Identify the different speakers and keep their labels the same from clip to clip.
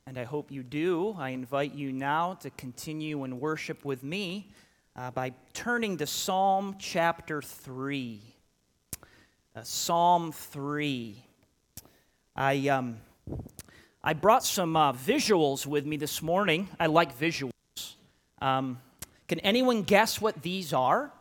Speaker 1: and I hope you do. I invite you now to continue in worship with me by turning to Psalm chapter 3. Psalm 3. I brought some visuals with me this morning. I like visuals. Can anyone guess what these are?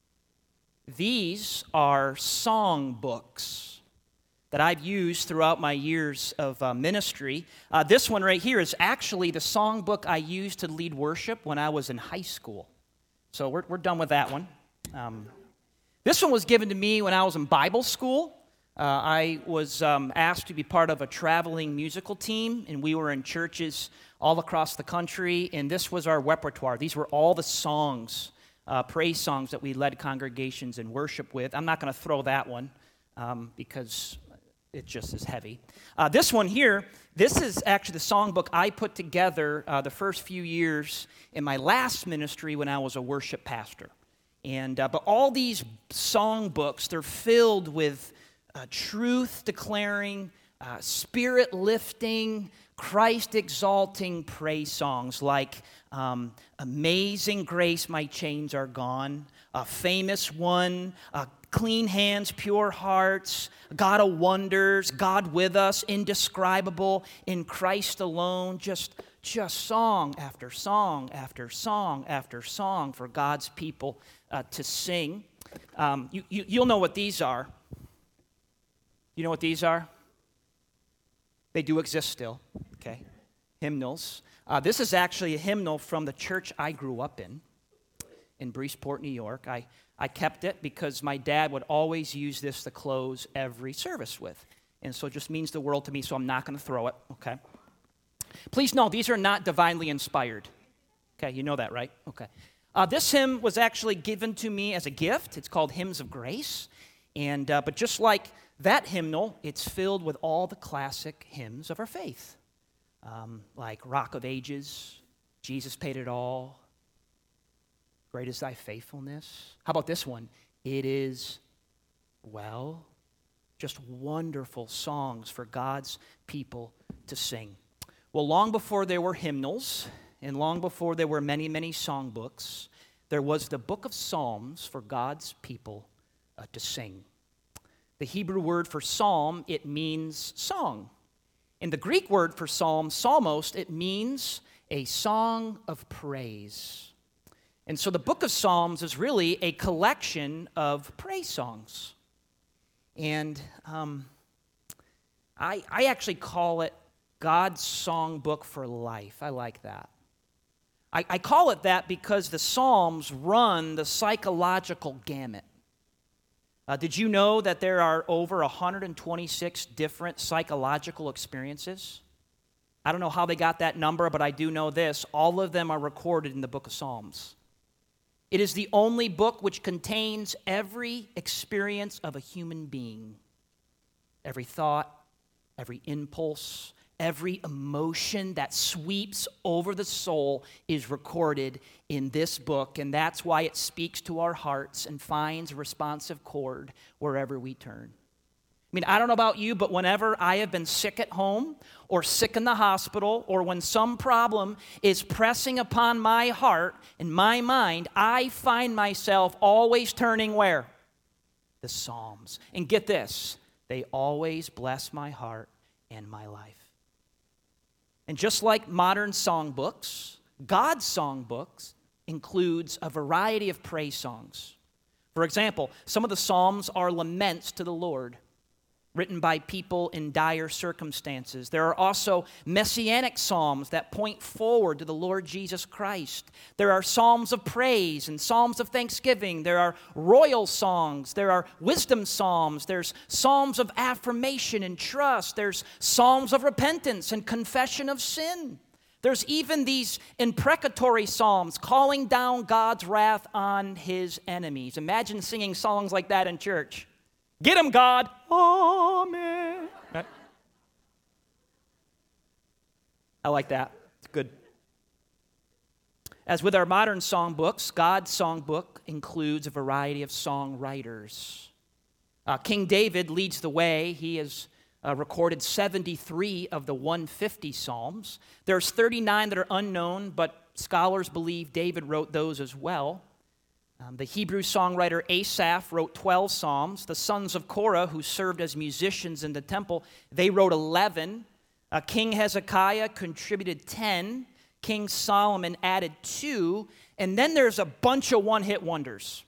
Speaker 1: These are song books that I've used throughout my years of ministry. This one right here is actually the song book I used to lead worship when I was in high school. So we're done with that one. This one was given to me when I was in Bible school. I was asked to be part of a traveling musical team, and we were in churches all across the country, and this was our repertoire. These were all the songs, praise songs that we led congregations in worship with. I'm not going to throw that one because it just is heavy. This one here, this is actually the songbook I put together the first few years in my last ministry when I was a worship pastor. And but all these songbooks, they're filled with truth-declaring, spirit-lifting, Christ-exalting praise songs like Amazing Grace, My Chains Are Gone, a famous one, Clean Hands, Pure Hearts, God of Wonders, God with Us, Indescribable, In Christ Alone, just song after song after song after song for God's people to sing. You'll know what these are. You know what these are? They do exist still, okay? Hymnals. This is actually a hymnal from the church I grew up in Breesport, New York. I kept it because my dad would always use this to close every service with. And so it just means the world to me, so I'm not going to throw it, okay? Please know, these are not divinely inspired. Okay, you know that, right? Okay. This hymn was actually given to me as a gift. It's called Hymns of Grace. And but just like that hymnal, it's filled with all the classic hymns of our faith, like Rock of Ages, Jesus Paid It All, Great is Thy Faithfulness. How about this one? It Is Well. Just wonderful songs for God's people to sing. Well, long before there were hymnals, and long before there were many, many songbooks, there was the book of Psalms for God's people to sing. The Hebrew word for psalm, it means song. And the Greek word for psalm, psalmos, it means a song of praise. And so the book of Psalms is really a collection of praise songs. And I actually call it God's songbook for life. I like that. I call it that because the Psalms run the psychological gamut. Did you know that there are over 126 different psychological experiences? I don't know how they got that number, but I do know this. All of them are recorded in the book of Psalms. It is the only book which contains every experience of a human being. Every thought, every impulse, every emotion that sweeps over the soul is recorded in this book, and that's why it speaks to our hearts and finds a responsive chord wherever we turn. I mean, I don't know about you, but whenever I have been sick at home or sick in the hospital or when some problem is pressing upon my heart and my mind, I find myself always turning where? The Psalms. And get this, they always bless my heart and my life. And just like modern songbooks, God's songbooks includes a variety of praise songs. For example, some of the Psalms are laments to the Lord, written by people in dire circumstances. There are also messianic psalms that point forward to the Lord Jesus Christ. There are psalms of praise and psalms of thanksgiving. There are royal songs. There are wisdom psalms. There's psalms of affirmation and trust. There's psalms of repentance and confession of sin. There's even these imprecatory psalms calling down God's wrath on his enemies. Imagine singing songs like that in church. Get him, God. Amen. Right? I like that. It's good. As with our modern songbooks, God's songbook includes a variety of songwriters. King David leads the way. He is recorded 73 of the 150 Psalms. There's 39 that are unknown, but scholars believe David wrote those as well. The Hebrew songwriter Asaph wrote 12 Psalms. The sons of Korah, who served as musicians in the temple, they wrote 11. King Hezekiah contributed 10. King Solomon added 2. And then there's a bunch of one-hit wonders.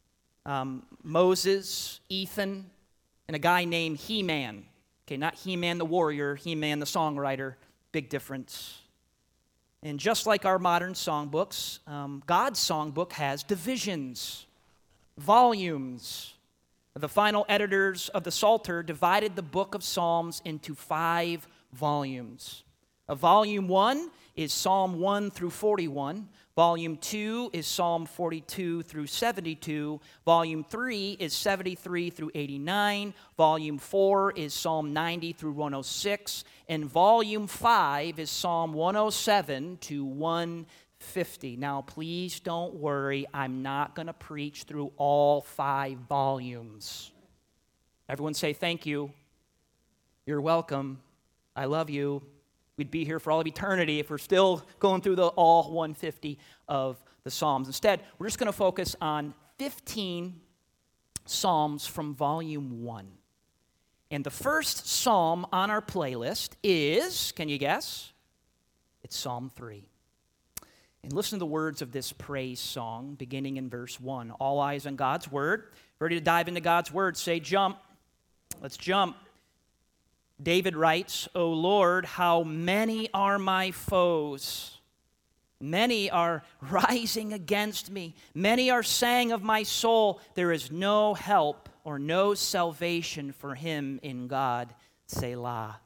Speaker 1: Moses, Ethan, and a guy named He-Man. Okay, not He-Man the warrior, He-Man the songwriter. Big difference. And just like our modern songbooks, God's songbook has divisions, volumes. The final editors of the Psalter divided the book of Psalms into 5 volumes. Volume 1 is Psalm 1 through 41. Volume 2 is Psalm 42 through 72. Volume 3 is 73 through 89. Volume 4 is Psalm 90 through 106. And Volume 5 is Psalm 107 to 150. Now, please don't worry. I'm not going to preach through all 5 volumes. Everyone say thank you. You're welcome. I love you. We'd be here for all of eternity if we're still going through the all 150 of the Psalms. Instead, we're just going to focus on 15 Psalms from Volume 1. And the first Psalm on our playlist is, can you guess? It's Psalm 3. And listen to the words of this praise song beginning in verse 1. All eyes on God's Word. Ready to dive into God's Word? Say jump. Let's jump. David writes, O Lord, how many are my foes? Many are rising against me. Many are saying of my soul, there is no help or no salvation for him in God, Selah.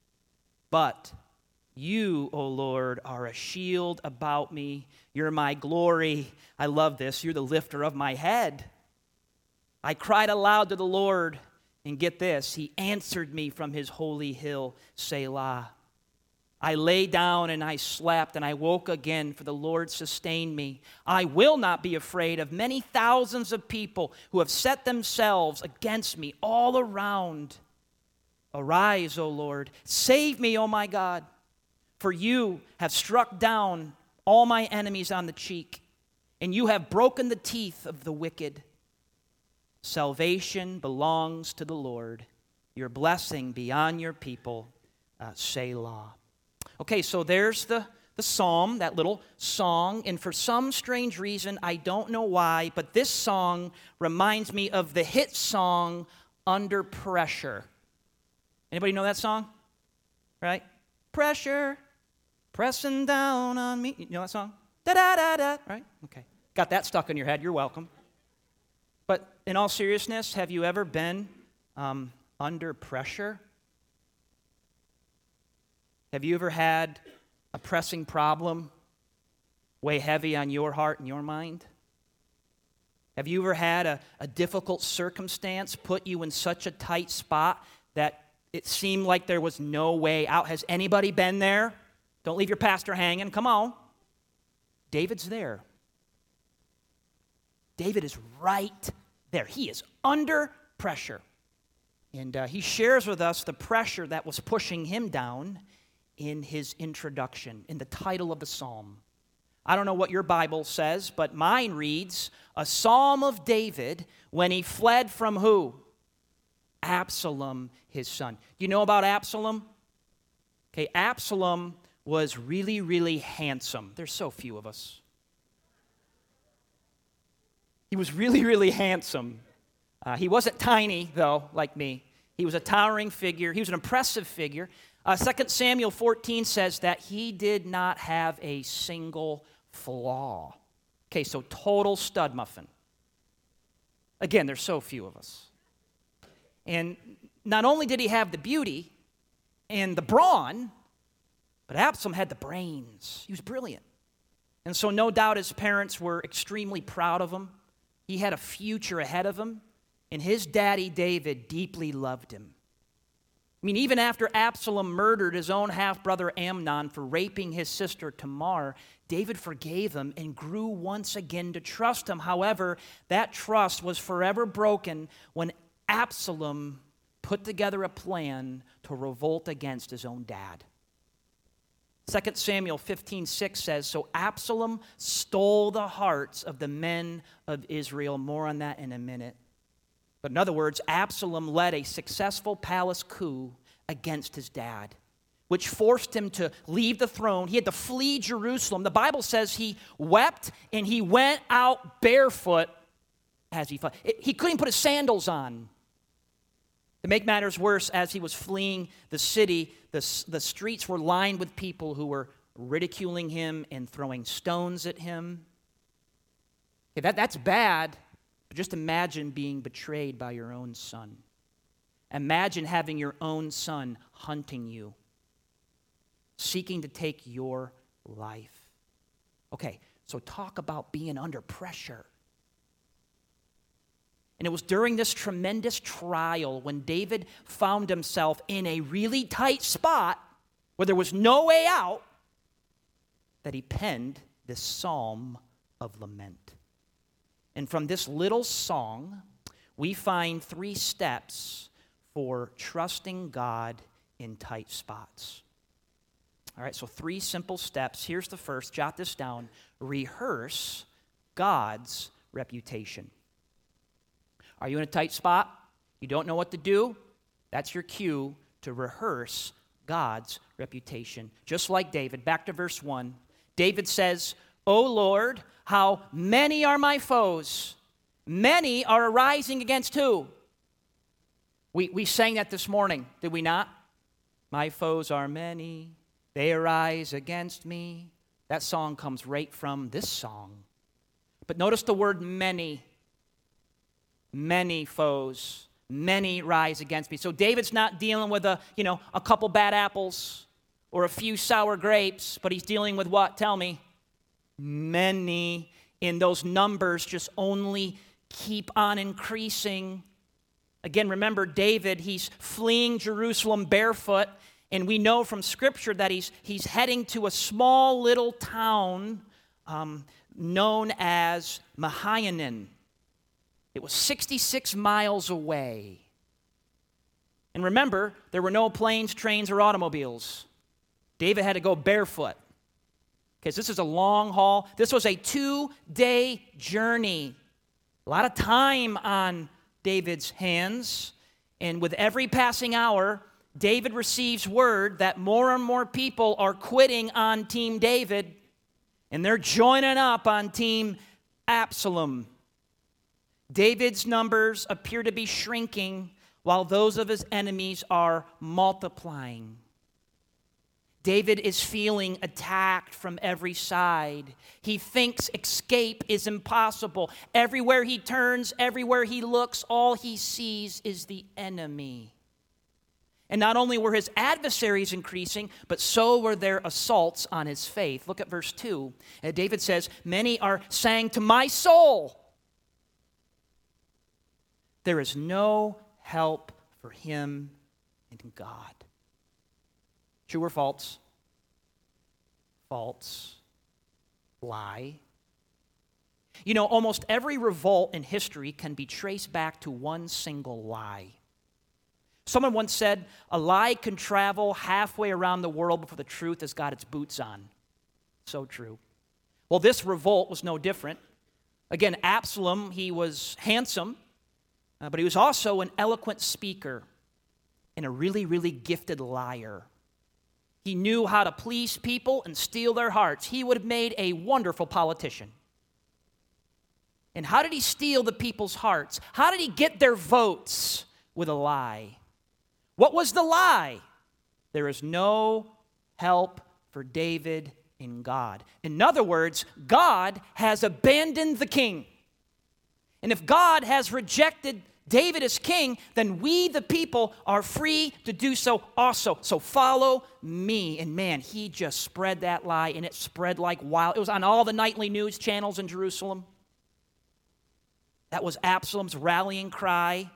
Speaker 1: But you, O Lord, are a shield about me. You're my glory. I love this. You're the lifter of my head. I cried aloud to the Lord. And get this, he answered me from his holy hill, Selah. I lay down and I slept, and I woke again, for the Lord sustained me. I will not be afraid of many thousands of people who have set themselves against me all around. Arise, O Lord, save me, O my God, for you have struck down all my enemies on the cheek, and you have broken the teeth of the wicked. Salvation belongs to the Lord. Your blessing be on your people, Selah. Okay, so there's the psalm, that little song, and for some strange reason, I don't know why, but this song reminds me of the hit song, Under Pressure. Anybody know that song? Right? Pressure, pressing down on me. You know that song? Da-da-da-da, right? Okay. Got that stuck in your head. You're welcome. But in all seriousness, have you ever been under pressure? Have you ever had a pressing problem weigh heavy on your heart and your mind? Have you ever had a difficult circumstance put you in such a tight spot that it seemed like there was no way out? Has anybody been there? Don't leave your pastor hanging. Come on. David's there. David is right there. He is under pressure. And he shares with us the pressure that was pushing him down in his introduction, in the title of the psalm. I don't know what your Bible says, but mine reads, a psalm of David when he fled from who? Absalom, his son. Do you know about Absalom? Okay, Absalom was really, really handsome. There's so few of us. He was really, really handsome. He wasn't tiny, though, like me. He was a towering figure. He was an impressive figure. 2 Samuel 14 says that he did not have a single flaw. Okay, so total stud muffin. Again, there's so few of us. And not only did he have the beauty and the brawn, but Absalom had the brains. He was brilliant. And so no doubt his parents were extremely proud of him. He had a future ahead of him, and his daddy David deeply loved him. I mean, even after Absalom murdered his own half-brother Amnon for raping his sister Tamar, David forgave him and grew once again to trust him. However, that trust was forever broken when Absalom put together a plan to revolt against his own dad. 2 Samuel 15:6 says, so Absalom stole the hearts of the men of Israel. More on that in a minute. But in other words, Absalom led a successful palace coup against his dad, which forced him to leave the throne. He had to flee Jerusalem. The Bible says he wept and he went out barefoot as he fought. He couldn't put his sandals on. To make matters worse, as he was fleeing the city, the streets were lined with people who were ridiculing him and throwing stones at him. Okay, that's bad, but just imagine being betrayed by your own son. Imagine having your own son hunting you, seeking to take your life. Okay, so talk about being under pressure. And it was during this tremendous trial when David found himself in a really tight spot where there was no way out that he penned this psalm of lament. And from this little song, we find 3 steps for trusting God in tight spots. All right, so 3 simple steps. Here's the first. Jot this down. Rehearse God's reputation. Are you in a tight spot? You don't know what to do? That's your cue to rehearse God's reputation. Just like David. Back to verse 1. David says, O Lord, how many are my foes? Many are arising against who? We sang that this morning, did we not? My foes are many. They arise against me. That song comes right from this song. But notice the word many. Many foes, many rise against me. So David's not dealing with a couple bad apples or a few sour grapes, but he's dealing with what? Tell me. Many. And those numbers just only keep on increasing. Again, remember David, he's fleeing Jerusalem barefoot, and we know from Scripture that he's heading to a small little town known as Mahanaim. It was 66 miles away. And remember, there were no planes, trains, or automobiles. David had to go barefoot. Okay, so this is a long haul. This was a 2-day journey. A lot of time on David's hands. And with every passing hour, David receives word that more and more people are quitting on Team David, and they're joining up on Team Absalom. David's numbers appear to be shrinking while those of his enemies are multiplying. David is feeling attacked from every side. He thinks escape is impossible. Everywhere he turns, everywhere he looks, all he sees is the enemy. And not only were his adversaries increasing, but so were their assaults on his faith. Look at verse 2. David says, many are saying to my soul, there is no help for him in God. True or false? False. Lie. You know, almost every revolt in history can be traced back to one single lie. Someone once said, a lie can travel halfway around the world before the truth has got its boots on. So true. Well, this revolt was no different. Again, Absalom, he was handsome, but he was also an eloquent speaker and a really, really gifted liar. He knew how to please people and steal their hearts. He would have made a wonderful politician. And how did he steal the people's hearts? How did he get their votes? With a lie. What was the lie? There is no help for David in God. In other words, God has abandoned the king. And if God has rejected David as king, then we, the people, are free to do so also. So follow me. And man, he just spread that lie, and it spread like wild. It was on all the nightly news channels in Jerusalem. That was Absalom's rallying cry.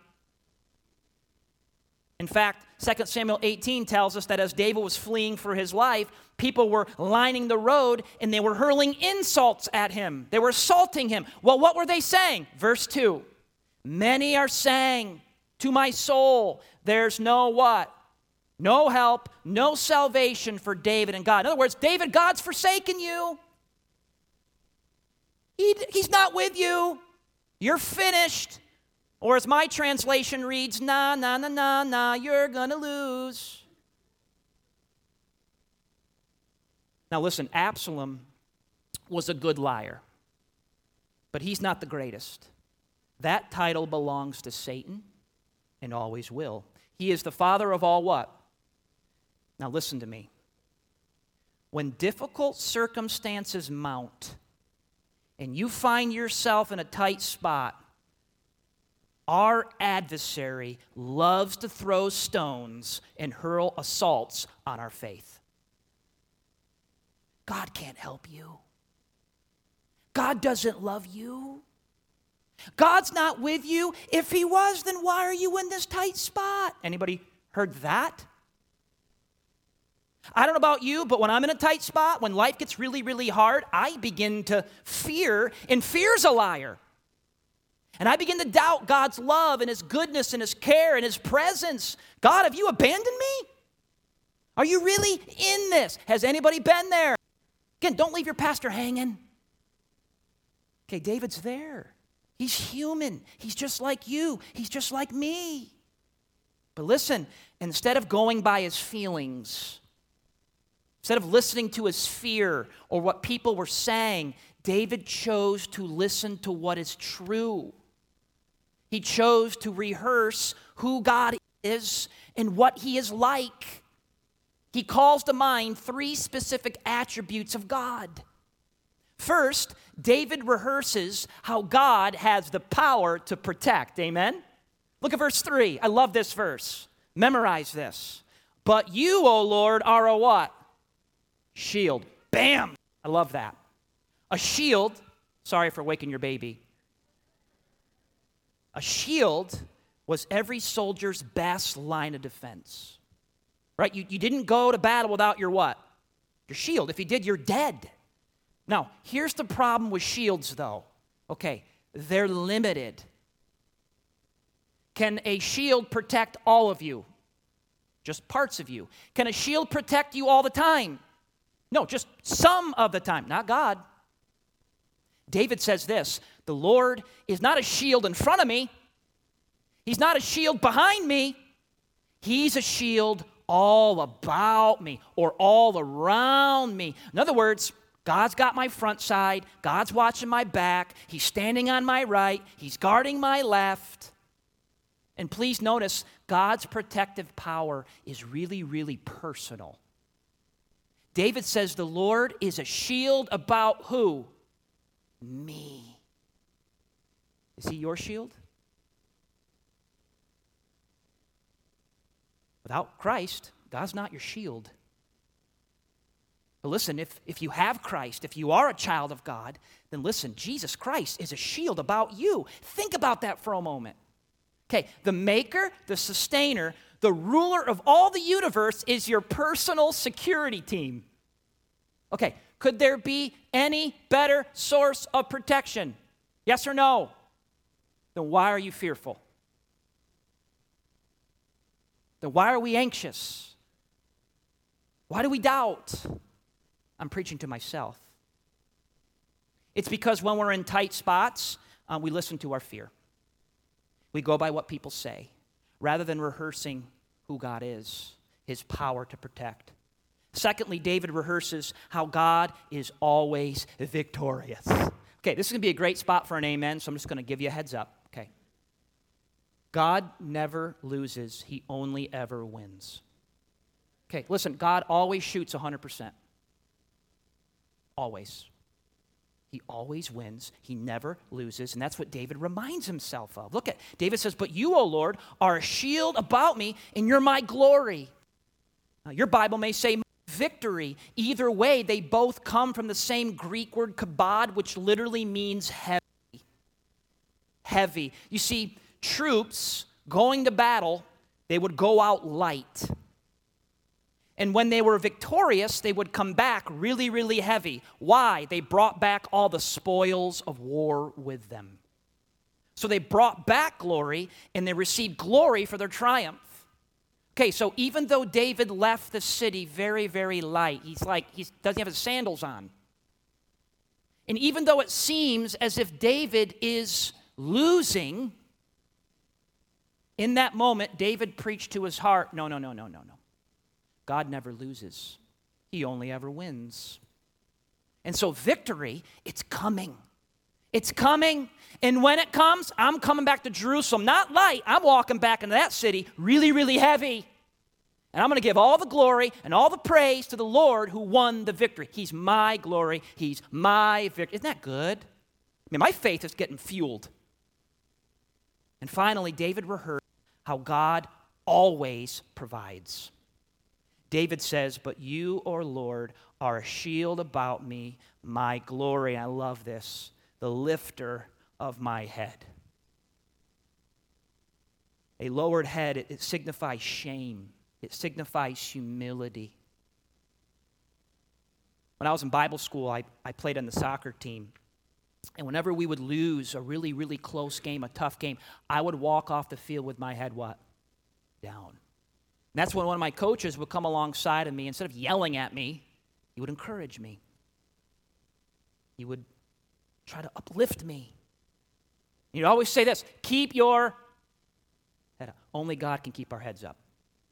Speaker 1: In fact, 2 Samuel 18 tells us that as David was fleeing for his life, people were lining the road and they were hurling insults at him. They were assaulting him. Well, what were they saying? Verse 2, many are saying To my soul, there's no what? No help, no salvation for David and God. In other words, David, God's forsaken you. He's not with you. You're finished. Or as my translation reads, nah, nah, nah, nah, nah, you're going to lose. Now listen, Absalom was a good liar, but he's not the greatest. That title belongs to Satan and always will. He is the father of all what? Now listen to me. When difficult circumstances mount and you find yourself in a tight spot, our adversary loves to throw stones and hurl assaults on our faith. God can't help you. God doesn't love you. God's not with you. If he was, then why are you in this tight spot? Anybody heard that? I don't know about you, but when I'm in a tight spot, when life gets really, really hard, I begin to fear, and fear's a liar. And I begin to doubt God's love and his goodness and his care and his presence. God, have you abandoned me? Are you really in this? Has anybody been there? Again, don't leave your pastor hanging. Okay, David's there. He's human. He's just like you. He's just like me. But listen, instead of going by his feelings, instead of listening to his fear or what people were saying, David chose to listen to what is true. He chose to rehearse who God is and what he is like. He calls to mind 3 specific attributes of God. First, David rehearses how God has the power to protect. Amen? Look at verse 3. I love this verse. Memorize this. But you, O Lord, are a what? Shield. Bam! I love that. A shield, sorry for waking your baby. A shield was every soldier's best line of defense. Right? You didn't go to battle without your what? Your shield. If you did, you're dead. Now, here's the problem with shields, though. Okay, they're limited. Can a shield protect all of you? Just parts of you. Can a shield protect you all the time? No, just some of the time. Not God. David says this, the Lord is not a shield in front of me. He's not a shield behind me. He's a shield all about me or all around me. In other words, God's got my front side. God's watching my back. He's standing on my right. He's guarding my left. And please notice, God's protective power is really, really personal. David says the Lord is a shield about who? Me. Is he your shield? Without Christ, God's not your shield. But listen, if you have Christ, if you are a child of God, then listen, Jesus Christ is a shield about you. Think about that for a moment. Okay, the maker, the sustainer, the ruler of all the universe is your personal security team. Okay, could there be any better source of protection? Yes or no? Then why are you fearful? Then why are we anxious? Why do we doubt? I'm preaching to myself. It's because when we're in tight spots, we listen to our fear. We go by what people say rather than rehearsing who God is, his power to protect. Secondly, David rehearses how God is always victorious. Okay, this is going to be a great spot for an amen, so I'm just going to give you a heads up. Okay. God never loses. He only ever wins. Okay, listen, God always shoots 100%. Always. He always wins. He never loses. And that's what David reminds himself of. Look at, David says, but you, O Lord, are a shield about me, and you're my glory. Now, your Bible may say victory. Either way, they both come from the same Greek word kabod, which literally means heavy. Heavy. You see, troops going to battle, they would go out light. And when they were victorious, they would come back really, really heavy. Why? They brought back all the spoils of war with them. So they brought back glory, and they received glory for their triumph. Okay, so even though David left the city very, very light, he doesn't have his sandals on. And even though it seems as if David is losing, in that moment, David preached to his heart, no. God never loses. He only ever wins. And so victory, it's coming. It's coming. And when it comes, I'm coming back to Jerusalem. Not light. I'm walking back into that city really, really heavy. And I'm going to give all the glory and all the praise to the Lord who won the victory. He's my glory. He's my victory. Isn't that good? I mean, my faith is getting fueled. And finally, David rehearsed how God always provides. David says, but you, O Lord, are a shield about me, my glory. I love this. The lifter of my head. A lowered head, it signifies shame. It signifies humility. When I was in Bible school, I played on the soccer team. And whenever we would lose a really, really close game, a tough game, I would walk off the field with my head what? Down. And that's when one of my coaches would come alongside of me. Instead of yelling at me, he would encourage me. He would try to uplift me. He'd always say this, keep your head up. Only God can keep our heads up.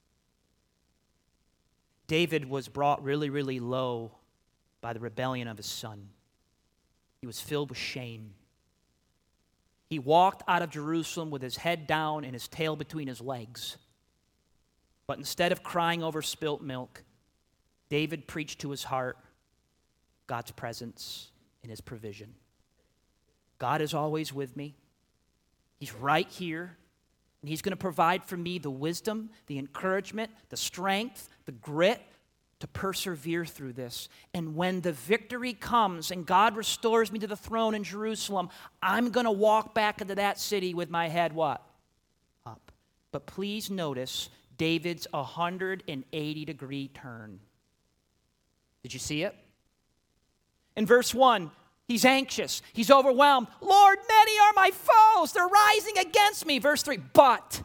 Speaker 1: David was brought really, really low by the rebellion of his son. He was filled with shame. He walked out of Jerusalem with his head down and his tail between his legs. But instead of crying over spilt milk, David preached to his heart God's presence and his provision. God is always with me. He's right here. And he's going to provide for me the wisdom, the encouragement, the strength, the grit to persevere through this. And when the victory comes and God restores me to the throne in Jerusalem, I'm going to walk back into that city with my head what? Up. But please notice David's 180-degree turn. Did you see it? In verse 1, he's anxious. He's overwhelmed. Lord, many are my foes. They're rising against me. Verse 3, but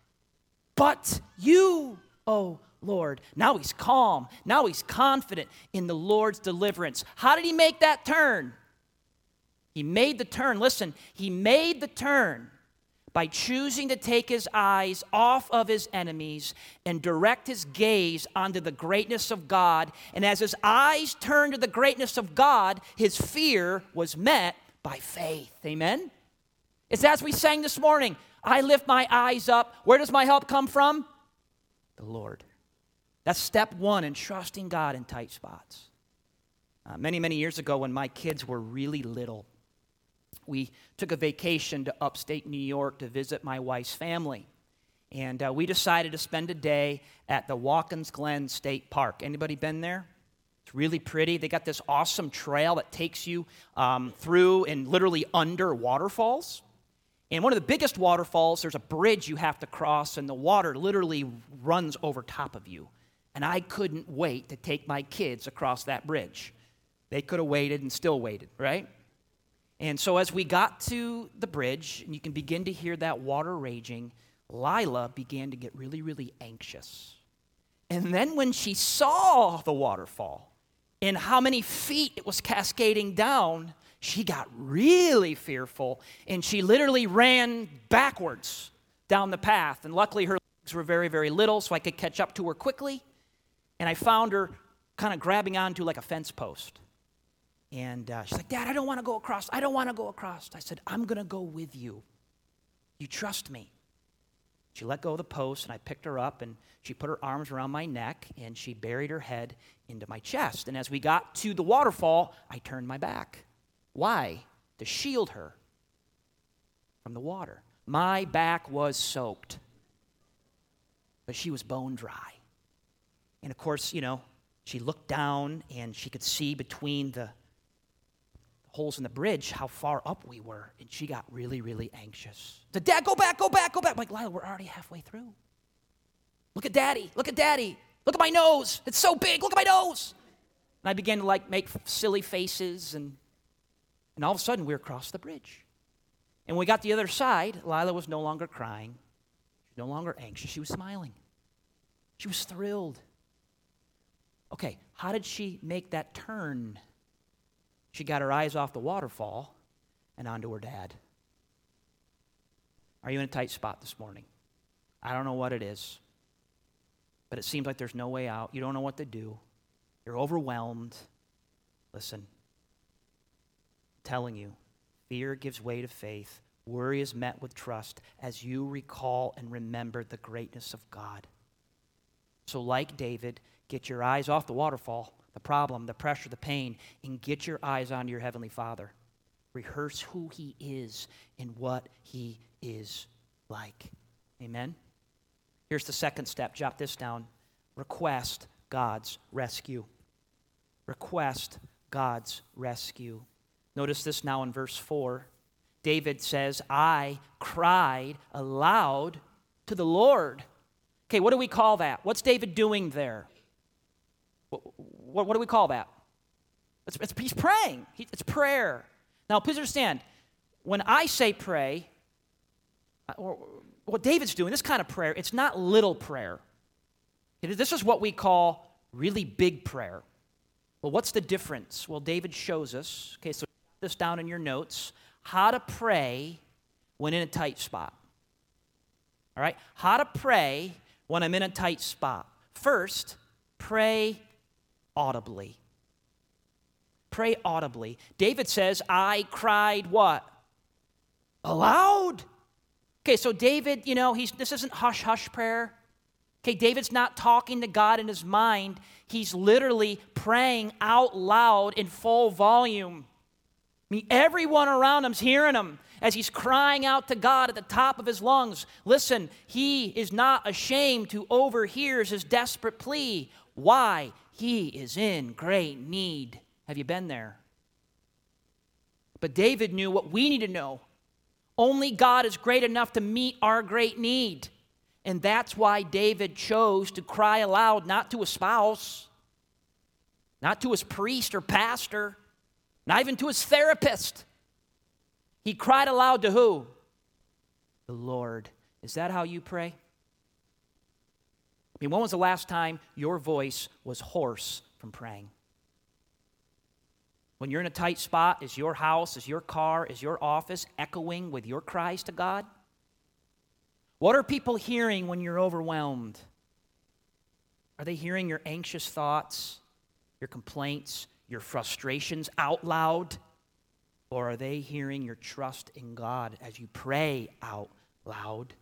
Speaker 1: you, O Lord. Now he's calm. Now he's confident in the Lord's deliverance. How did he make that turn? He made the turn. Listen, he made the turn by choosing to take his eyes off of his enemies and direct his gaze onto the greatness of God. And as his eyes turned to the greatness of God, his fear was met by faith. Amen? It's as we sang this morning, I lift my eyes up. Where does my help come from? The Lord. That's step one in trusting God in tight spots. Many, many years ago when my kids were really little, we took a vacation to upstate New York to visit my wife's family. And we decided to spend a day at the Watkins Glen State Park. Anybody been there? It's really pretty. They got this awesome trail that takes you through and literally under waterfalls. And one of the biggest waterfalls, there's a bridge you have to cross, and the water literally runs over top of you. And I couldn't wait to take my kids across that bridge. They could have waited and still waited, right? And so as we got to the bridge, and you can begin to hear that water raging, Lila began to get really, really anxious. And then when she saw the waterfall and how many feet it was cascading down, she got really fearful, and she literally ran backwards down the path. And luckily her legs were very, very little, so I could catch up to her quickly. And I found her kind of grabbing onto like a fence post. And she's like, Dad, I don't want to go across. I don't want to go across. I said, I'm going to go with you. You trust me. She let go of the post, and I picked her up, and she put her arms around my neck, and she buried her head into my chest. And as we got to the waterfall, I turned my back. Why? To shield her from the water. My back was soaked, but she was bone dry. And of course, she looked down, and she could see between the holes in the bridge how far up we were, and she got really, really anxious. Said, Dad, go back, go back, go back. I'm like, Lila, we're already halfway through. Look at Daddy, look at Daddy. Look at my nose. It's so big. Look at my nose. And I began to make silly faces, and all of a sudden we're across the bridge. And when we got to the other side, Lila was no longer crying. She was no longer anxious. She was smiling. She was thrilled. Okay, how did she make that turn? She got her eyes off the waterfall and onto her dad. Are you in a tight spot this morning? I don't know what it is, but it seems like there's no way out. You don't know what to do. You're overwhelmed. Listen, I'm telling you, fear gives way to faith. Worry is met with trust as you recall and remember the greatness of God. So like David, get your eyes off the waterfall, the problem, the pressure, the pain, and get your eyes onto your Heavenly Father. Rehearse who He is and what He is like. Amen? Here's the second step. Jot this down. Request God's rescue. Request God's rescue. Notice this now in verse 4. David says, I cried aloud to the Lord. Okay, what do we call that? What's David doing there? What do we call that? He's praying. It's prayer. Now, please understand, when I say pray, or what David's doing, this kind of prayer, it's not little prayer. This is what we call really big prayer. Well, what's the difference? Well, David shows us, okay, so write this down in your notes, how to pray when in a tight spot. All right? How to pray when I'm in a tight spot. First, pray audibly. Pray audibly. David says, I cried what? Aloud. Okay, so David, this isn't hush-hush prayer. Okay, David's not talking to God in his mind. He's literally praying out loud in full volume. I mean, everyone around him's hearing him as he's crying out to God at the top of his lungs. Listen, he is not ashamed to overhear his desperate plea. Why? He is in great need. Have you been there? But David knew what we need to know. Only God is great enough to meet our great need. And that's why David chose to cry aloud, not to a spouse, not to his priest or pastor, not even to his therapist. He cried aloud to who? The Lord. Is that how you pray? I mean, when was the last time your voice was hoarse from praying? When you're in a tight spot, is your house, is your car, is your office echoing with your cries to God? What are people hearing when you're overwhelmed? Are they hearing your anxious thoughts, your complaints, your frustrations out loud? Or are they hearing your trust in God as you pray out loud?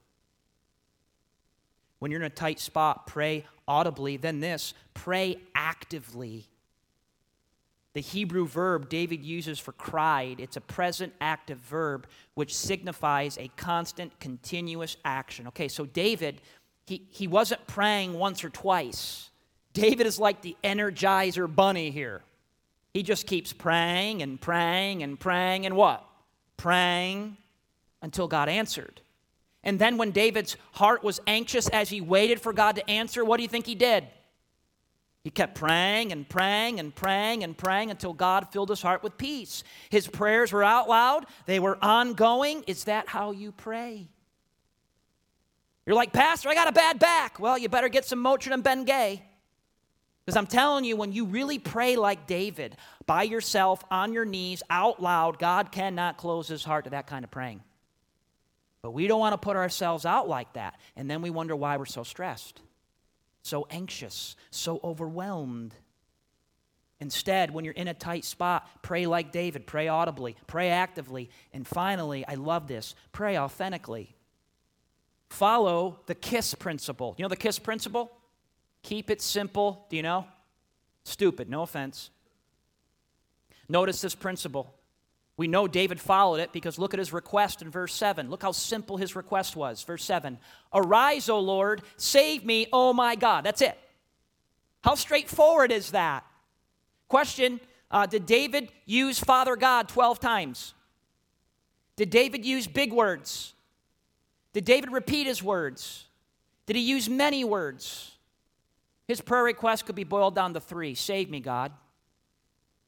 Speaker 1: When you're in a tight spot, pray audibly. Then this, pray actively. The Hebrew verb David uses for cried, it's a present active verb which signifies a constant, continuous action. Okay, so David, he wasn't praying once or twice. David is like the Energizer bunny here. He just keeps praying and praying and praying and what? Praying until God answered. And then when David's heart was anxious as he waited for God to answer, what do you think he did? He kept praying and praying and praying and praying until God filled his heart with peace. His prayers were out loud. They were ongoing. Is that how you pray? You're like, Pastor, I got a bad back. Well, you better get some Motrin and Bengay. Because I'm telling you, when you really pray like David, by yourself, on your knees, out loud, God cannot close his heart to that kind of praying. But we don't want to put ourselves out like that. And then we wonder why we're so stressed, so anxious, so overwhelmed. Instead, when you're in a tight spot, pray like David. Pray audibly. Pray actively. And finally, I love this, pray authentically. Follow the KISS principle. You know the KISS principle? Keep it simple. Do you know? Stupid, no offense. Notice this principle. We know David followed it because look at his request in verse 7. Look how simple his request was. Verse 7. Arise, O Lord, save me, O my God. That's it. How straightforward is that? Question, did David use Father God 12 times? Did David use big words? Did David repeat his words? Did he use many words? His prayer request could be boiled down to 3. Save me, God.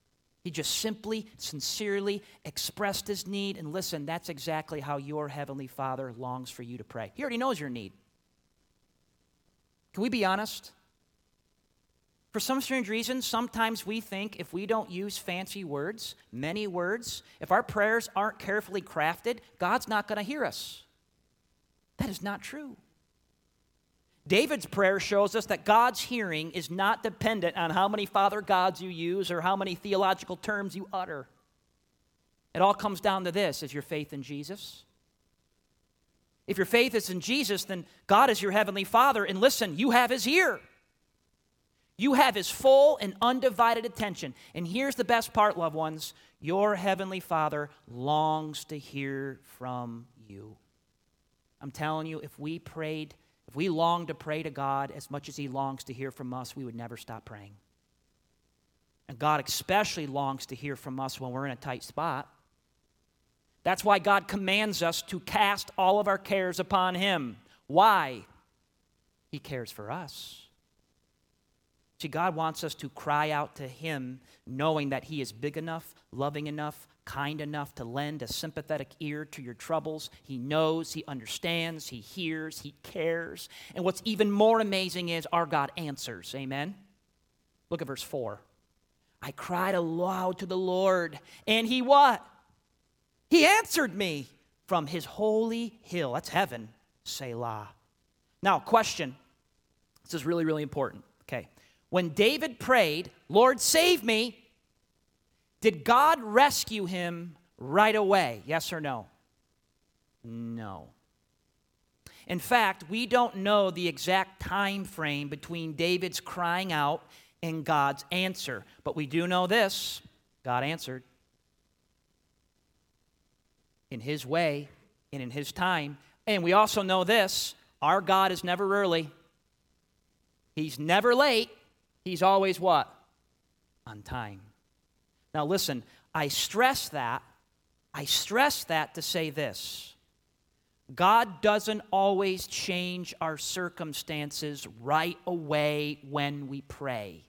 Speaker 1: He just simply, sincerely expressed his need. And listen, that's exactly how your Heavenly Father longs for you to pray. He already knows your need. Can we be honest? For some strange reason, sometimes we think if we don't use fancy words, many words, if our prayers aren't carefully crafted, God's not going to hear us. That is not true. David's prayer shows us that God's hearing is not dependent on how many Father gods you use or how many theological terms you utter. It all comes down to this: is your faith in Jesus? If your faith is in Jesus, then God is your Heavenly Father, and listen, you have His ear. You have His full and undivided attention. And here's the best part, loved ones: your Heavenly Father longs to hear from you. I'm telling you, if we longed to pray to God as much as He longs to hear from us, we would never stop praying. And God especially longs to hear from us when we're in a tight spot. That's why God commands us to cast all of our cares upon Him. Why? He cares for us. See, God wants us to cry out to Him knowing that He is big enough, loving enough, kind enough to lend a sympathetic ear to your troubles. He knows, He understands, He hears, He cares. And what's even more amazing is our God answers. Amen? Look at verse 4. I cried aloud to the Lord, and He what? He answered me from His holy hill. That's heaven. Selah. Now, question. This is really, really important. Okay. When David prayed, Lord, save me, did God rescue him right away? Yes or no? No. In fact, we don't know the exact time frame between David's crying out and God's answer. But we do know this: God answered in His way and in His time. And we also know this: our God is never early. He's never late. He's always what? On time. Now listen, I stress that to say this: God doesn't always change our circumstances right away when we pray.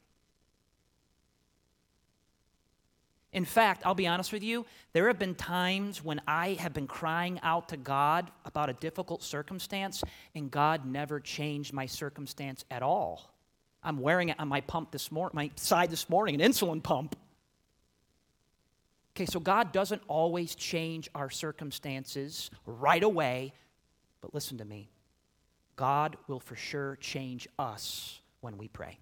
Speaker 1: In fact, I'll be honest with you, there have been times when I have been crying out to God about a difficult circumstance, and God never changed my circumstance at all. I'm wearing it on my side this morning, an insulin pump. Okay, so God doesn't always change our circumstances right away, but listen to me. God will for sure change us when we pray.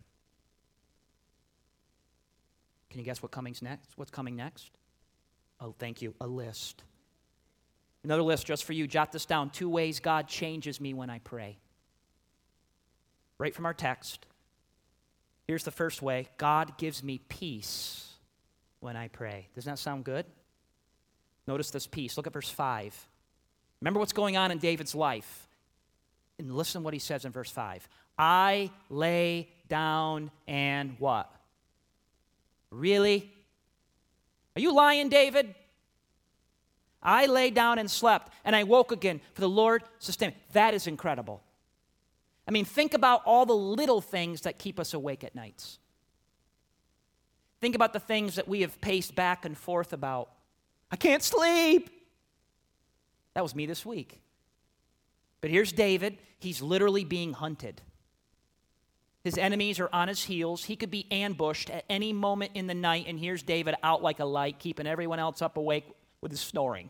Speaker 1: Can you guess what's coming next? Oh, thank you, a list. Another list just for you. Jot this down. 2 ways God changes me when I pray. Right from our text. Here's the first way: God gives me peace when I pray. Doesn't that sound good? Notice this peace. Look at verse 5. Remember what's going on in David's life. And listen to what he says in verse 5. I lay down and what? Really? Are you lying, David? I lay down and slept, and I woke again, for the Lord sustained me. That is incredible. I mean, think about all the little things that keep us awake at nights. Think about the things that we have paced back and forth about. I can't sleep. That was me this week. But here's David. He's literally being hunted. His enemies are on his heels. He could be ambushed at any moment in the night, and here's David out like a light, keeping everyone else up awake with his snoring.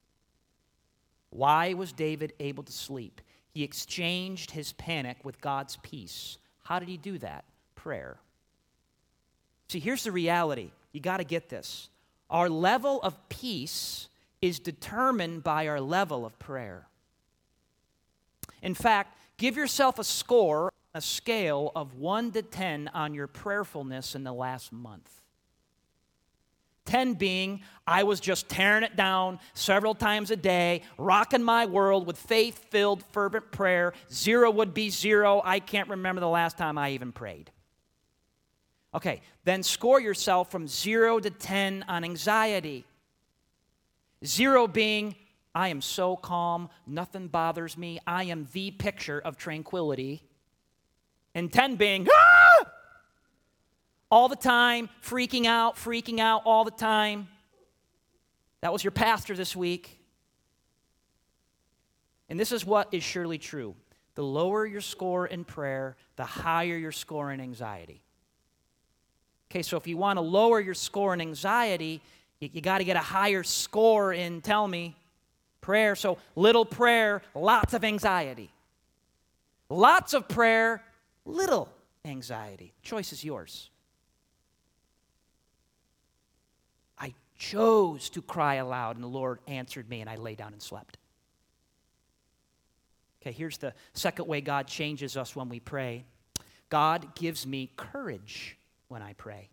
Speaker 1: Why was David able to sleep? He exchanged his panic with God's peace. How did he do that? Prayer. See, here's the reality. You got to get this. Our level of peace is determined by our level of prayer. In fact, give yourself a score, a scale of 1 to 10 on your prayerfulness in the last month. 10 being, I was just tearing it down several times a day, rocking my world with faith-filled, fervent prayer. 0 would be 0. I can't remember the last time I even prayed. Okay, then score yourself from 0 to 10 on anxiety. 0 being, I am so calm, nothing bothers me, I am the picture of tranquility. And 10 being, all the time, freaking out all the time. That was your pastor this week. And this is what is surely true. The lower your score in prayer, the higher your score in anxiety. Okay, so if you want to lower your score in anxiety, you got to get a higher score in, tell me, prayer. So little prayer, lots of anxiety. Lots of prayer, little anxiety. Choice is yours. I chose to cry aloud, and the Lord answered me, and I lay down and slept. Okay, here's the second way God changes us when we pray. God gives me courage when I pray.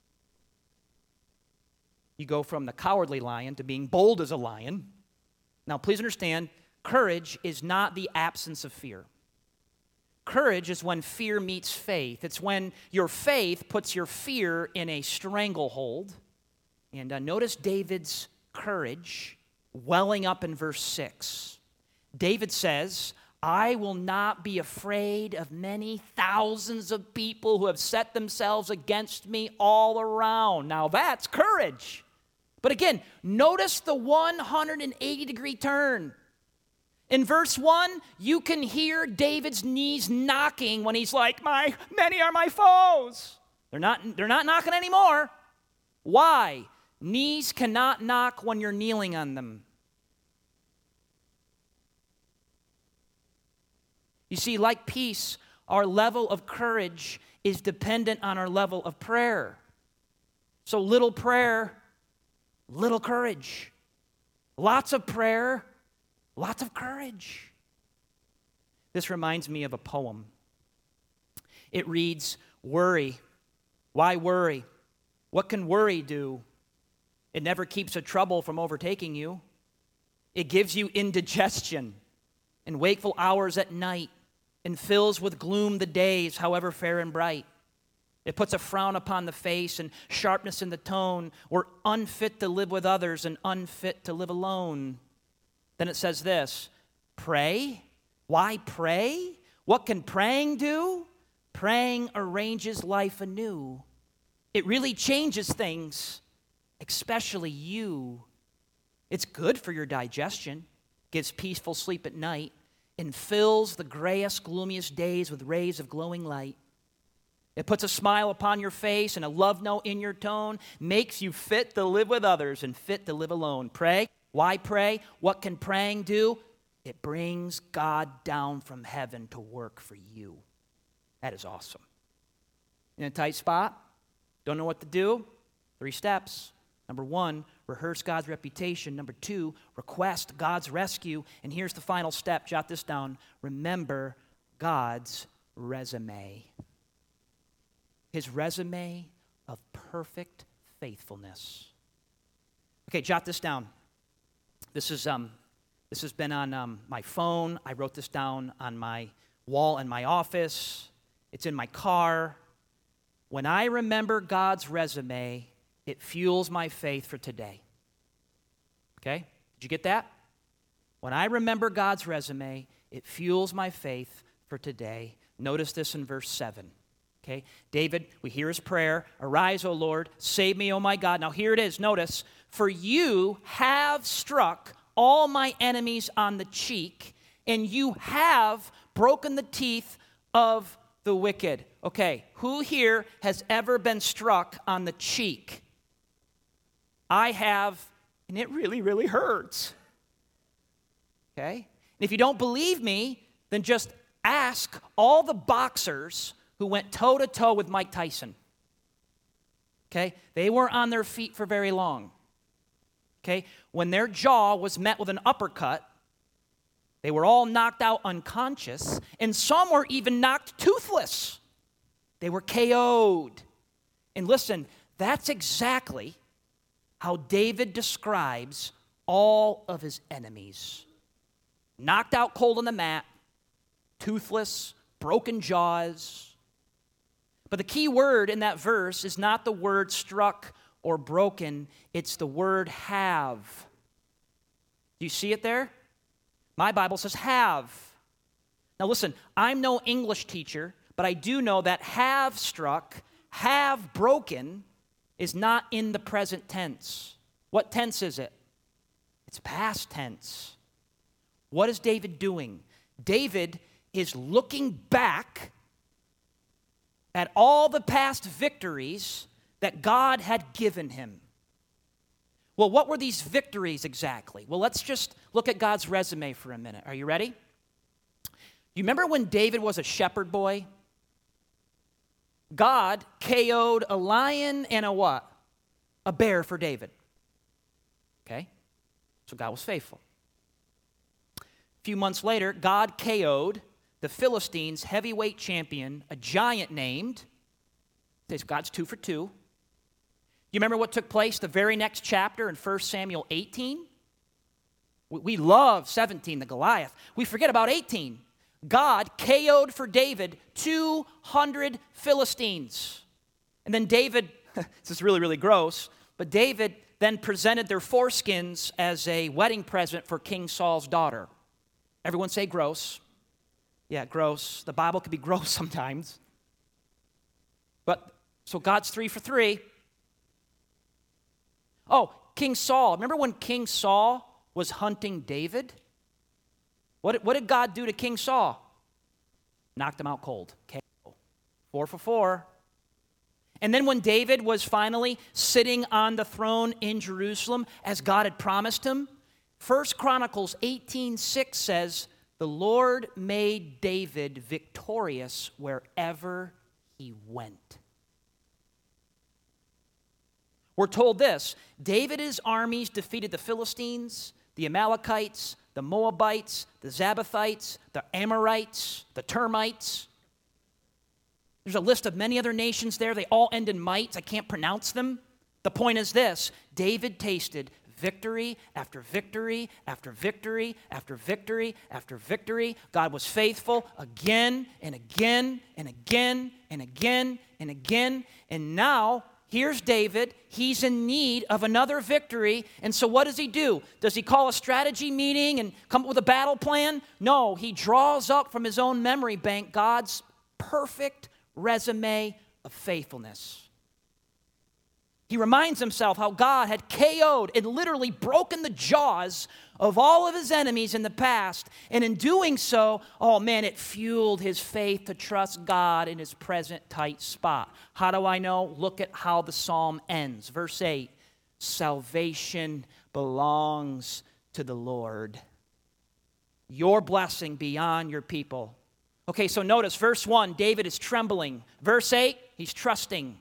Speaker 1: You go from the cowardly lion to being bold as a lion. Now, please understand, courage is not the absence of fear. Courage is when fear meets faith. It's when your faith puts your fear in a stranglehold. And notice David's courage welling up in verse 6. David says, I will not be afraid of many thousands of people who have set themselves against me all around. Now that's courage. But again, notice the 180-degree turn. In verse 1, you can hear David's knees knocking when he's like, many are my foes. They're not knocking anymore. Why? Knees cannot knock when you're kneeling on them. You see, like peace, our level of courage is dependent on our level of prayer. So little prayer, little courage. Lots of prayer, lots of courage. This reminds me of a poem. It reads, worry. Why worry? What can worry do? It never keeps a trouble from overtaking you. It gives you indigestion and wakeful hours at night, and fills with gloom the days, however fair and bright. It puts a frown upon the face and sharpness in the tone. We're unfit to live with others and unfit to live alone. Then it says this, pray? Why pray? What can praying do? Praying arranges life anew. It really changes things, especially you. It's good for your digestion, gives peaceful sleep at night, and fills the grayest, gloomiest days with rays of glowing light. It puts a smile upon your face and a love note in your tone, makes you fit to live with others and fit to live alone. Pray. Why pray? What can praying do? It brings God down from heaven to work for you. That is awesome. In a tight spot? Don't know what to do? 3 steps. Number 1, rehearse God's reputation. Number 2, request God's rescue. And here's the final step. Jot this down. Remember God's resume. His resume of perfect faithfulness. Okay, jot this down. This has been on my phone. I wrote this down on my wall in my office. It's in my car. When I remember God's resume, it fuels my faith for today. Okay? Did you get that? When I remember God's resume, it fuels my faith for today. Notice this in verse 7. Okay? David, we hear his prayer. Arise, O Lord. Save me, O my God. Now here it is. Notice. For you have struck all my enemies on the cheek, and you have broken the teeth of the wicked. Okay, who here has ever been struck on the cheek? I have, and it really, really hurts. Okay? And if you don't believe me, then just ask all the boxers who went toe-to-toe with Mike Tyson. Okay? They weren't on their feet for very long. Okay? When their jaw was met with an uppercut, they were all knocked out unconscious, and some were even knocked toothless. They were KO'd. And listen, that's exactly how David describes all of his enemies. Knocked out cold on the mat, toothless, broken jaws. But the key word in that verse is not the word struck or broken, it's the word have. Do you see it there? My Bible says have. Now listen, I'm no English teacher, but I do know that have struck have broken is not in the present tense. What tense is it? It's past tense. What is David doing? David is looking back at all the past victories that God had given him. Well, what were these victories exactly? Well, let's just look at God's resume for a minute. Are you ready? You remember when David was a shepherd boy? God KO'd a lion and a what? A bear for David. Okay? So God was faithful. A few months later, God KO'd the Philistines' heavyweight champion, a giant named, God's 2 for 2. You remember what took place the very next chapter in 1 Samuel 18? We love 17, the Goliath. We forget about 18. God KO'd for David 200 Philistines. And then David, this is really, really gross, but David then presented their foreskins as a wedding present for King Saul's daughter. Everyone say gross. Yeah, gross. The Bible can be gross sometimes. But, so God's 3 for 3. Oh, King Saul. Remember when King Saul was hunting David? What did God do to King Saul? Knocked him out cold. KO. 4 for 4. And then when David was finally sitting on the throne in Jerusalem, as God had promised him, 1 Chronicles 18:6 says, the Lord made David victorious wherever he went. We're told this, David and his armies defeated the Philistines, the Amalekites, the Moabites, the Zabbathites, the Amorites, the termites. There's a list of many other nations there. They all end in mites. I can't pronounce them. The point is this, David tasted victory after victory after victory after victory after victory. God was faithful again and again and again and again and again. And now, here's David. He's in need of another victory. And so what does he do? Does he call a strategy meeting and come up with a battle plan? No, he draws up from his own memory bank God's perfect resume of faithfulness. He reminds himself how God had KO'd and literally broken the jaws of all of his enemies in the past. And in doing so, oh man, it fueled his faith to trust God in his present tight spot. How do I know? Look at how the psalm ends. Verse 8, salvation belongs to the Lord. Your blessing beyond your people. Okay, so notice verse 1, David is trembling. Verse 8, he's trusting.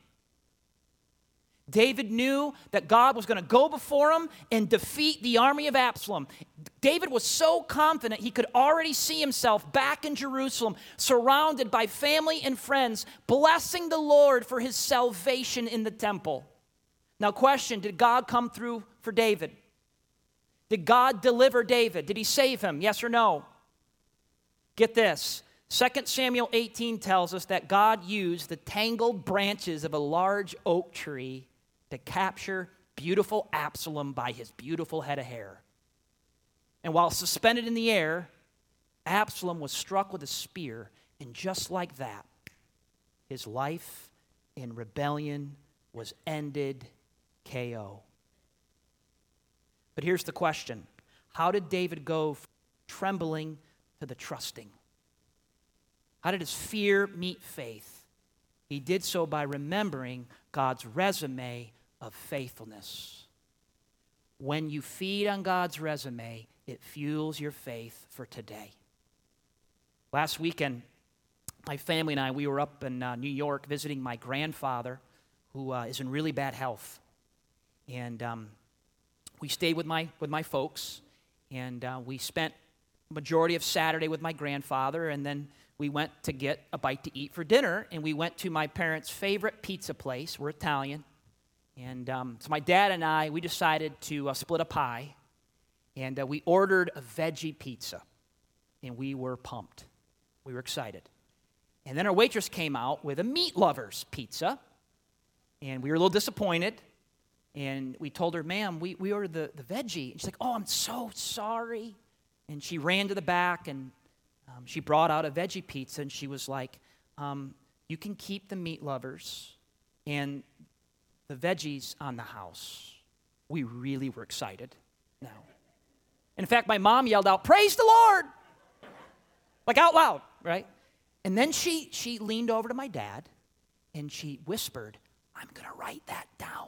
Speaker 1: David knew that God was going to go before him and defeat the army of Absalom. David was so confident he could already see himself back in Jerusalem, surrounded by family and friends, blessing the Lord for his salvation in the temple. Now, question, did God come through for David? Did God deliver David? Did he save him? Yes or no? Get this. 2 Samuel 18 tells us that God used the tangled branches of a large oak tree to capture beautiful Absalom by his beautiful head of hair. And while suspended in the air, Absalom was struck with a spear, and just like that, his life in rebellion was ended, KO. But here's the question. How did David go from trembling to the trusting? How did his fear meet faith? He did so by remembering God's resume of faithfulness. When you feed on God's resume, it fuels your faith for today. Last weekend, my family and I, we were up in New York visiting my grandfather, who is in really bad health. And we stayed with my folks, and we spent the majority of Saturday with my grandfather, and then we went to get a bite to eat for dinner, and we went to my parents' favorite pizza place. We're Italian. And so my dad and I, we decided to split a pie, and we ordered a veggie pizza, and we were pumped. We were excited. And then our waitress came out with a meat lover's pizza, and we were a little disappointed, and we told her, ma'am, we ordered the veggie. And she's like, oh, I'm so sorry. And she ran to the back, and she brought out a veggie pizza, and she was like, you can keep the meat lovers, and the veggies on the house, we really were excited now. In fact, my mom yelled out, "Praise the Lord!" Like out loud, right? And then she leaned over to my dad and she whispered, "I'm going to write that down."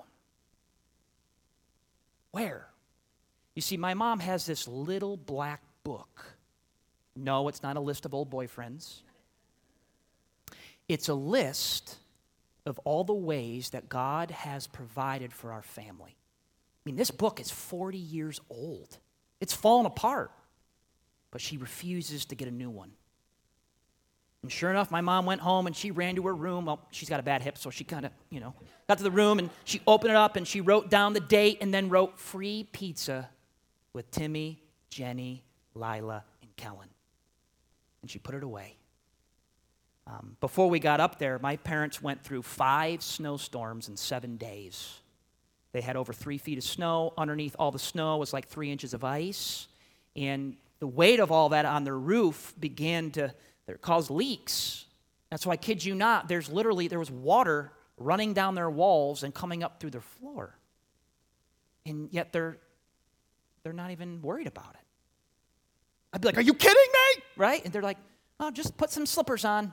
Speaker 1: Where? You see, my mom has this little black book. No, it's not a list of old boyfriends. It's a list of all the ways that God has provided for our family. I mean, this book is 40 years old. It's fallen apart. But she refuses to get a new one. And sure enough, my mom went home and she ran to her room. Well, she's got a bad hip, so she kind of, got to the room and she opened it up and she wrote down the date and then wrote "free pizza with Timmy, Jenny, Lila, and Kellen." And she put it away. Before we got up there, my parents went through 5 snowstorms in 7 days. They had over 3 feet of snow. Underneath all the snow was like 3 inches of ice. And the weight of all that on their roof began to cause leaks. That's why, I kid you not, there was water running down their walls and coming up through their floor. And yet they're not even worried about it. I'd be like, "Are you kidding me?" Right? And they're like, "Oh, just put some slippers on.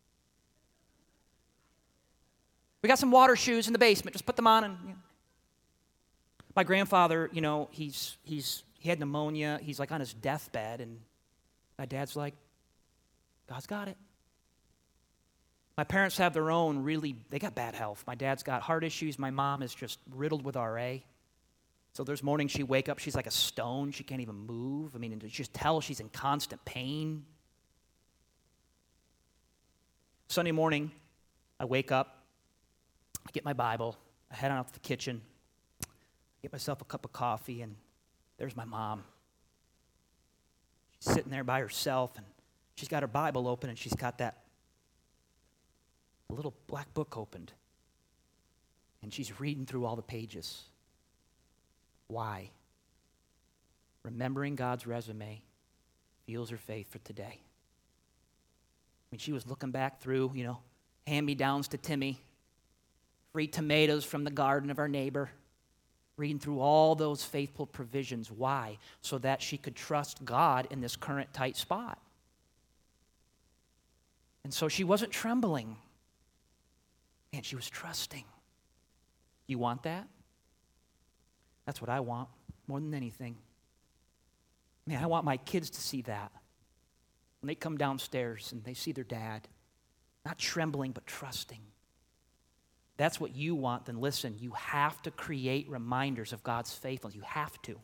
Speaker 1: We got some water shoes in the basement. Just put them on." And my grandfather, he had pneumonia. He's like on his deathbed, and my dad's like, "God's got it." My parents have their own they got bad health. My dad's got heart issues. My mom is just riddled with RA. So there's mornings she wake up, she's like a stone. She can't even move. I mean, and you just tell she's in constant pain. Sunday morning, I wake up, I get my Bible, I head on up to the kitchen, get myself a cup of coffee, and there's my mom. She's sitting there by herself, and she's got her Bible open, and she's got that little black book opened. And she's reading through all the pages. Why? Remembering God's resume fuels her faith for today. I mean, she was looking back through, hand-me-downs to Timmy, free tomatoes from the garden of our neighbor, reading through all those faithful provisions. Why? So that she could trust God in this current tight spot. And so she wasn't trembling, and she was trusting. You want that? That's what I want more than anything. Man, I want my kids to see that. When they come downstairs and they see their dad, not trembling but trusting. That's what you want. Then listen, you have to create reminders of God's faithfulness. You have to.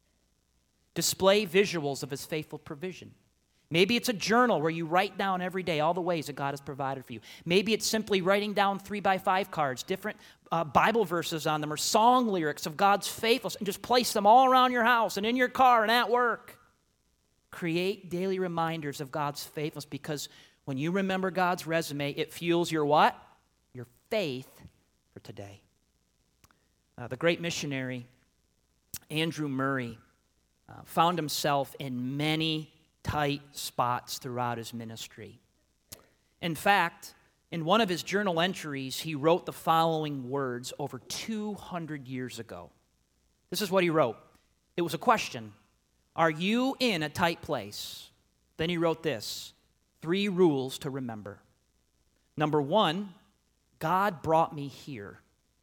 Speaker 1: Display visuals of his faithful provision. Maybe it's a journal where you write down every day all the ways that God has provided for you. Maybe it's simply writing down 3x5 cards, different Bible verses on them, or song lyrics of God's faithfulness, and just place them all around your house and in your car and at work. Create daily reminders of God's faithfulness, because when you remember God's resume, it fuels your what? Your faith for today. The great missionary Andrew Murray found himself in many tight spots throughout his ministry. In fact, in one of his journal entries, he wrote the following words over 200 years ago. This is what he wrote. It was a question. Are you in a tight place? Then he wrote this: 3 rules to remember. Number 1, God brought me here.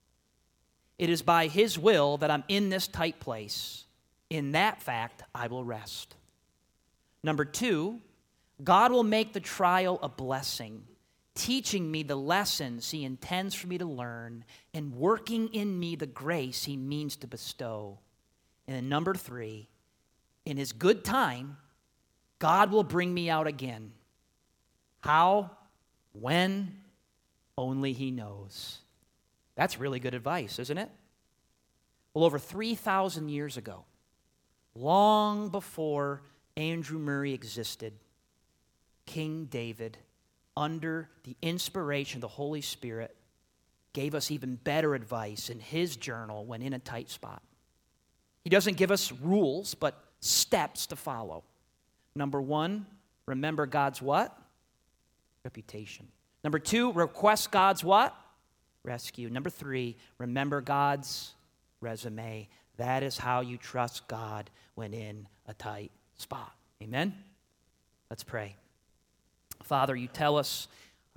Speaker 1: It is by his will that I'm in this tight place. In that fact, I will rest. Number 2, God will make the trial a blessing, teaching me the lessons he intends for me to learn and working in me the grace he means to bestow. And then number 3, in his good time, God will bring me out again. How? When? Only he knows. That's really good advice, isn't it? Well, over 3,000 years ago, long before Andrew Murray existed, King David, under the inspiration of the Holy Spirit, gave us even better advice in his journal when in a tight spot. He doesn't give us rules, but steps to follow. Number 1, remember God's what? Reputation. Number 2, request God's what? rescue. Number 3, remember God's resume. That is how you trust God when in a tight spot. Amen? Let's pray. Father, you tell us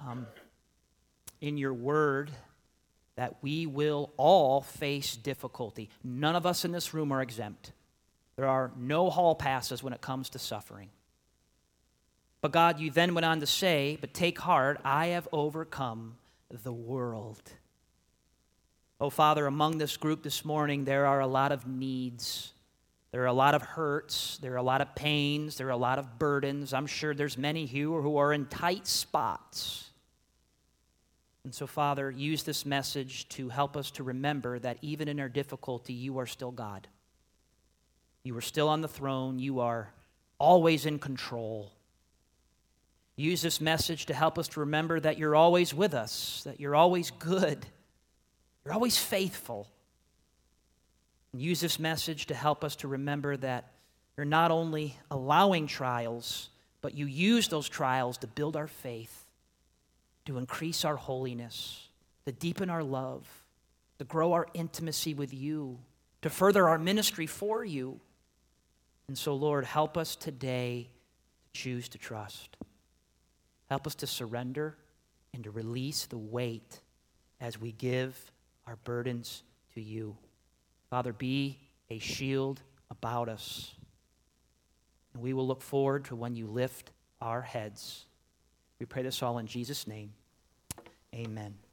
Speaker 1: in your word that we will all face difficulty. None of us in this room are exempt. There are no hall passes when it comes to suffering. But God, you then went on to say, but take heart, I have overcome the world. Oh, Father, among this group this morning, there are a lot of needs. There are a lot of hurts. There are a lot of pains. There are a lot of burdens. I'm sure there's many here who are in tight spots. And so, Father, use this message to help us to remember that even in our difficulty, you are still God. You are still on the throne. You are always in control. Use this message to help us to remember that you're always with us, that you're always good, you're always faithful. And use this message to help us to remember that you're not only allowing trials, but you use those trials to build our faith, to increase our holiness, to deepen our love, to grow our intimacy with you, to further our ministry for you. And so, Lord, help us today to choose to trust. Help us to surrender and to release the weight as we give our burdens to you. Father, be a shield about us. And we will look forward to when you lift our heads. We pray this all in Jesus' name. Amen.